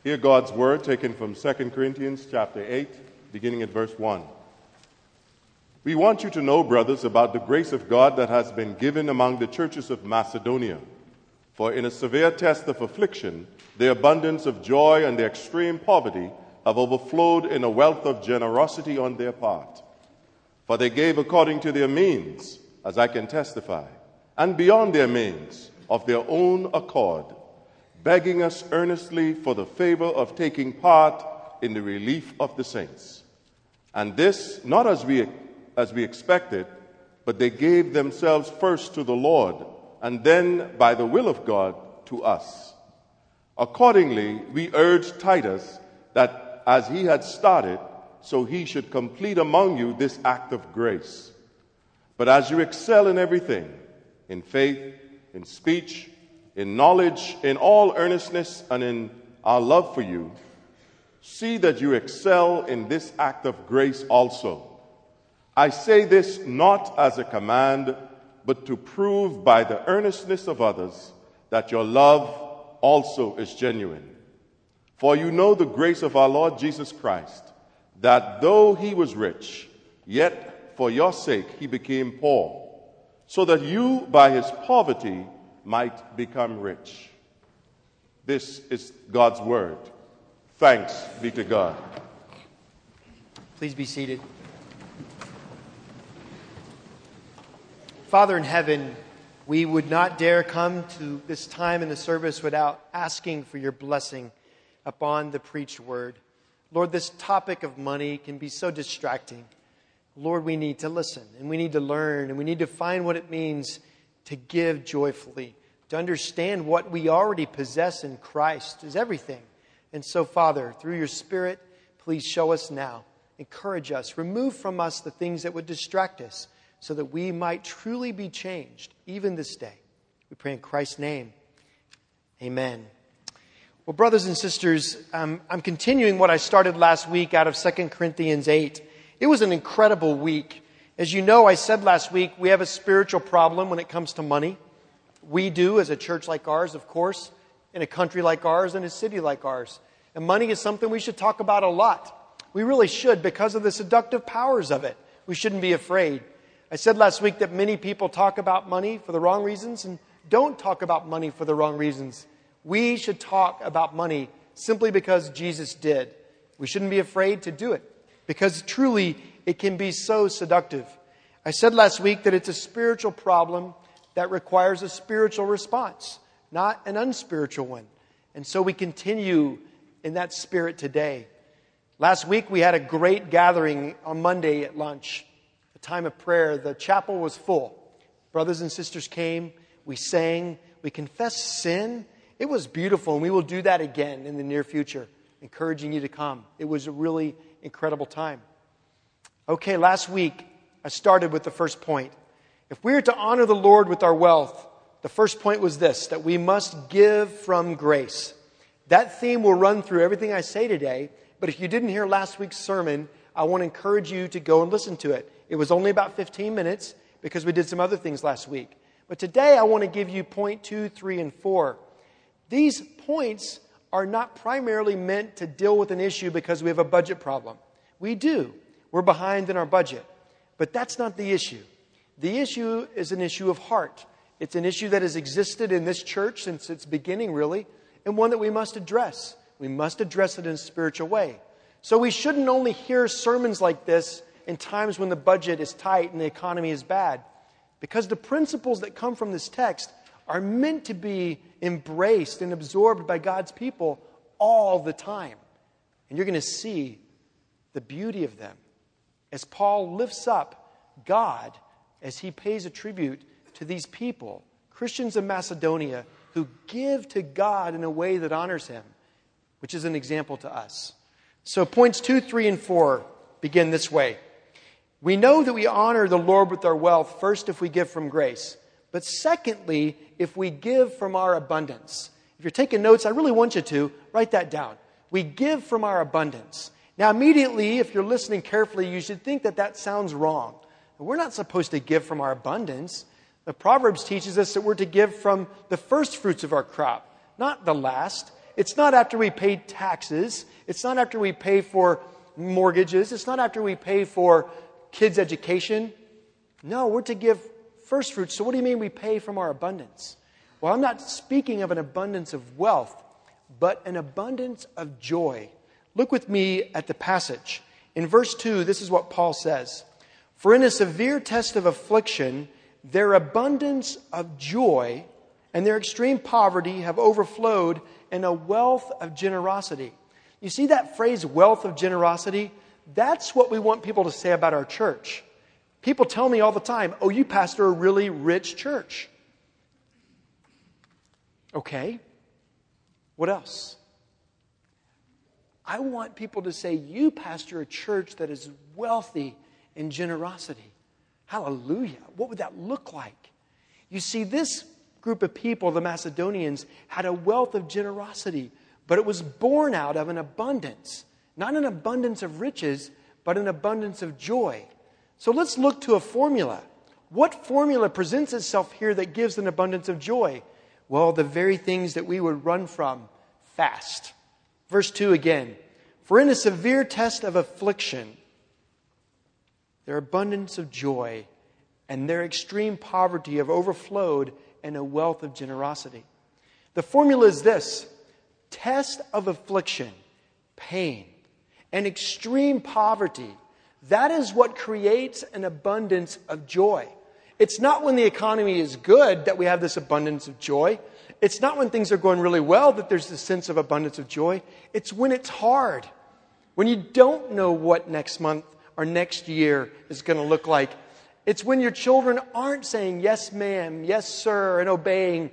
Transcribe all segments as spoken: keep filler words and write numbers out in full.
Hear God's word taken from Second Corinthians chapter eight, beginning at verse one. We want you to know, brothers, about the grace of God that has been given among the churches of Macedonia. For in a severe test of affliction, the abundance of joy and the extreme poverty have overflowed in a wealth of generosity on their part. For they gave according to their means, as I can testify, and beyond their means, of their own accord, begging us earnestly for the favor of taking part in the relief of the saints. And this, not as we, as we expected, but they gave themselves first to the Lord, and then, by the will of God, to us. Accordingly, we urged Titus that as he had started, so he should complete among you this act of grace. But as you excel in everything, in faith, in speech, in knowledge, in all earnestness, and in our love for you, see that you excel in this act of grace also. I say this not as a command, but to prove by the earnestness of others that your love also is genuine. For you know the grace of our Lord Jesus Christ, that though he was rich, yet for your sake he became poor, so that you by his poverty might become rich. This is God's word. Thanks be to God. Please be seated. Father in heaven, we would not dare come to this time in the service without asking for your blessing upon the preached word. Lord, this topic of money can be so distracting. Lord, we need to listen, and we need to learn, and we need to find what it means to give joyfully, to understand what we already possess in Christ is everything. And so, Father, through your Spirit, please show us now. Encourage us. Remove from us the things that would distract us so that we might truly be changed, even this day. We pray in Christ's name. Amen. Well, brothers and sisters, um, I'm continuing what I started last week out of Second Corinthians eight. It was an incredible week. As you know, I said last week, we have a spiritual problem when it comes to money. We do as a church like ours, of course, in a country like ours, in a city like ours. And money is something we should talk about a lot. We really should because of the seductive powers of it. We shouldn't be afraid. I said last week that many people talk about money for the wrong reasons and don't talk about money for the wrong reasons. We should talk about money simply because Jesus did. We shouldn't be afraid to do it because truly it can be so seductive. I said last week that it's a spiritual problem that requires a spiritual response, not an unspiritual one. And so we continue in that spirit today. Last week we had a great gathering on Monday at lunch, a time of prayer. The chapel was full. Brothers and sisters came, we sang, we confessed sin. It was beautiful, and we will do that again in the near future, encouraging you to come. It was a really incredible time. Okay, last week I started with the first point. If we are to honor the Lord with our wealth, the first point was this, that we must give from grace. That theme will run through everything I say today, but if you didn't hear last week's sermon, I want to encourage you to go and listen to it. It was only about fifteen minutes because we did some other things last week. But today I want to give you point two, three, and four. These points are not primarily meant to deal with an issue because we have a budget problem. We do. We're behind in our budget. But that's not the issue. The issue is an issue of heart. It's an issue that has existed in this church since its beginning, really, and one that we must address. We must address it in a spiritual way. So we shouldn't only hear sermons like this in times when the budget is tight and the economy is bad, because the principles that come from this text are meant to be embraced and absorbed by God's people all the time. And you're going to see the beauty of them as Paul lifts up God as he pays a tribute to these people, Christians of Macedonia, who give to God in a way that honors him, which is an example to us. So points two, three, and four begin this way. We know that we honor the Lord with our wealth, first if we give from grace, but secondly, if we give from our abundance. If you're taking notes, I really want you to write that down. We give from our abundance. Now immediately, if you're listening carefully, you should think that that sounds wrong. We're not supposed to give from our abundance. The Proverbs teaches us that we're to give from the first fruits of our crop, not the last. It's not after we pay taxes. It's not after we pay for mortgages. It's not after we pay for kids' education. No, we're to give first fruits. So what do you mean we pay from our abundance? Well, I'm not speaking of an abundance of wealth, but an abundance of joy. Look with me at the passage. In verse two, this is what Paul says. For in a severe test of affliction, their abundance of joy and their extreme poverty have overflowed in a wealth of generosity. You see that phrase, wealth of generosity? That's what we want people to say about our church. People tell me all the time, oh, you pastor a really rich church. Okay. What else? I want people to say, you pastor a church that is wealthy in generosity. Hallelujah. What would that look like? You see, this group of people, the Macedonians, had a wealth of generosity, but it was born out of an abundance. Not an abundance of riches, but an abundance of joy. So let's look to a formula. What formula presents itself here that gives an abundance of joy? Well, the very things that we would run from fast. Verse two again. For in a severe test of affliction, their abundance of joy and their extreme poverty have overflowed in a wealth of generosity. The formula is this: test of affliction, pain, and extreme poverty. That is what creates an abundance of joy. It's not when the economy is good that we have this abundance of joy. It's not when things are going really well that there's this sense of abundance of joy. It's when it's hard. When you don't know what next month or next year is going to look like. It's when your children aren't saying, yes, ma'am, yes, sir, and obeying,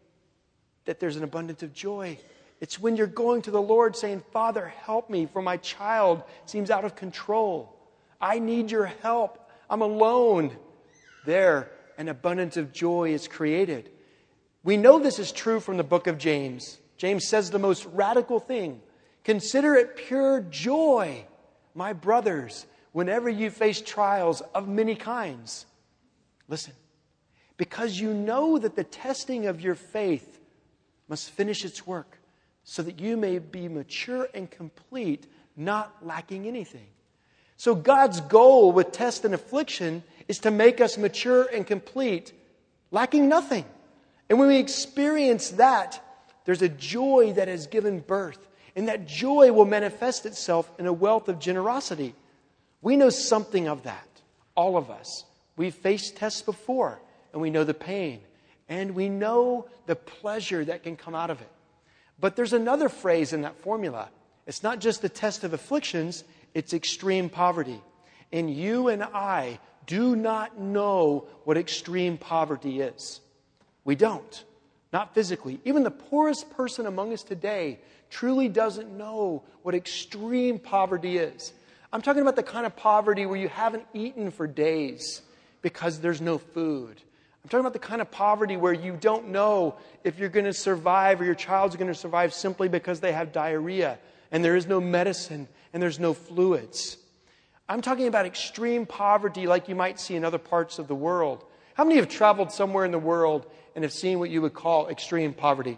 that there's an abundance of joy. It's when you're going to the Lord saying, Father, help me, for my child seems out of control. I need your help. I'm alone. There, an abundance of joy is created. We know this is true from the book of James. James says the most radical thing. Consider it pure joy, my brothers, whenever you face trials of many kinds. Listen, because you know that the testing of your faith must finish its work, so that you may be mature and complete, not lacking anything. So God's goal with test and affliction is to make us mature and complete, lacking nothing. And when we experience that, there's a joy that has given birth. And that joy will manifest itself in a wealth of generosity. We know something of that, all of us. We've faced tests before, and we know the pain. And we know the pleasure that can come out of it. But there's another phrase in that formula. It's not just the test of afflictions, it's extreme poverty. And you and I do not know what extreme poverty is. We don't. Not physically. Even the poorest person among us today truly doesn't know what extreme poverty is. I'm talking about the kind of poverty where you haven't eaten for days because there's no food. I'm talking about the kind of poverty where you don't know if you're going to survive or your child's going to survive simply because they have diarrhea and there is no medicine and there's no fluids. I'm talking about extreme poverty like you might see in other parts of the world. How many have traveled somewhere in the world and have seen what you would call extreme poverty?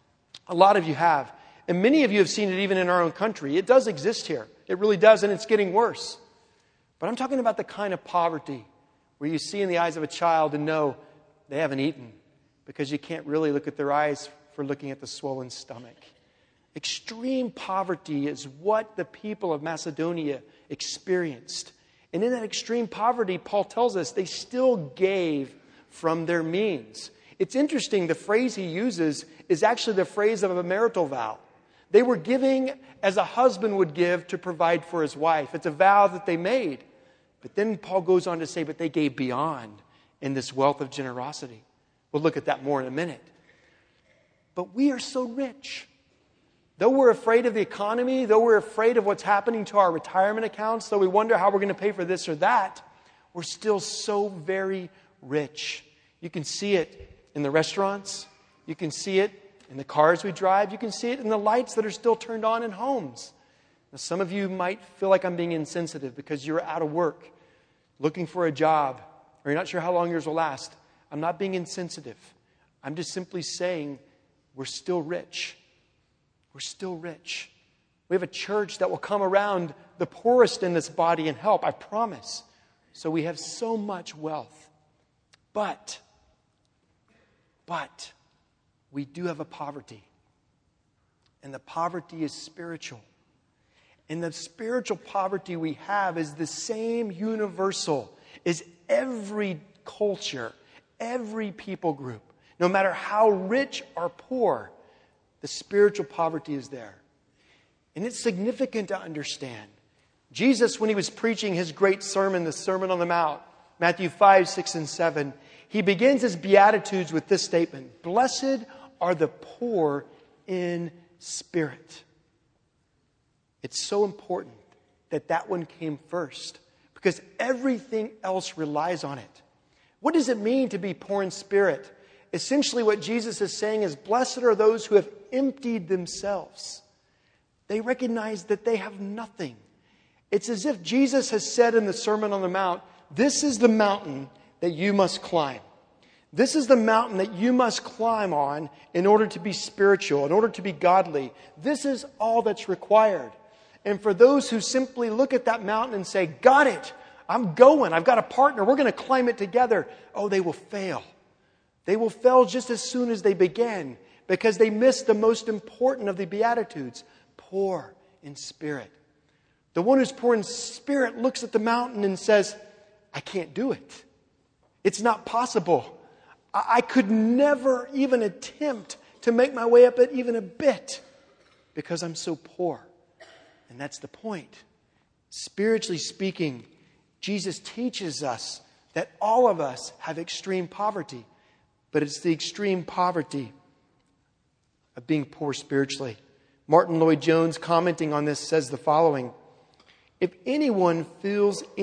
A lot of you have. And many of you have seen it even in our own country. It does exist here. It really does, and it's getting worse. But I'm talking about the kind of poverty where you see in the eyes of a child and know they haven't eaten because you can't really look at their eyes for looking at the swollen stomach. Extreme poverty is what the people of Macedonia experienced. And in that extreme poverty, Paul tells us they still gave from their means. It's interesting, the phrase he uses is actually the phrase of a marital vow. They were giving as a husband would give to provide for his wife. It's a vow that they made. But then Paul goes on to say, but they gave beyond in this wealth of generosity. We'll look at that more in a minute. But we are so rich. Though we're afraid of the economy, though we're afraid of what's happening to our retirement accounts, though we wonder how we're going to pay for this or that, we're still so very rich. You can see it in the restaurants. You can see it in the cars we drive. You can see it in the lights that are still turned on in homes. Now, some of you might feel like I'm being insensitive because you're out of work, looking for a job, or you're not sure how long yours will last. I'm not being insensitive. I'm just simply saying we're still rich. we're still rich. We have a church that will come around the poorest in this body and help, I promise. So we have so much wealth. But, but, we do have a poverty. And the poverty is spiritual. And the spiritual poverty we have is the same universal as every culture, every people group. No matter how rich or poor, the spiritual poverty is there. And it's significant to understand. Jesus, when he was preaching his great sermon, the Sermon on the Mount, Matthew five, six, and seven, he begins his Beatitudes with this statement: "Blessed are the poor in spirit." It's so important that that one came first, because everything else relies on it. What does it mean to be poor in spirit? Essentially what Jesus is saying is, blessed are those who have emptied themselves. They recognize that they have nothing. It's as if Jesus has said in the Sermon on the Mount, this is the mountain that you must climb. This is the mountain that you must climb on in order to be spiritual, in order to be godly. This is all that's required. And for those who simply look at that mountain and say, got it, I'm going, I've got a partner, we're going to climb it together, oh, they will fail. They will fail just as soon as they begin, because they miss the most important of the Beatitudes: poor in spirit. The one who's poor in spirit looks at the mountain and says, I can't do it. It's not possible. I could never even attempt to make my way up it even a bit because I'm so poor. And that's the point. Spiritually speaking, Jesus teaches us that all of us have extreme poverty, but it's the extreme poverty of being poor spiritually. Martin Lloyd-Jones, commenting on this, says the following: if anyone feels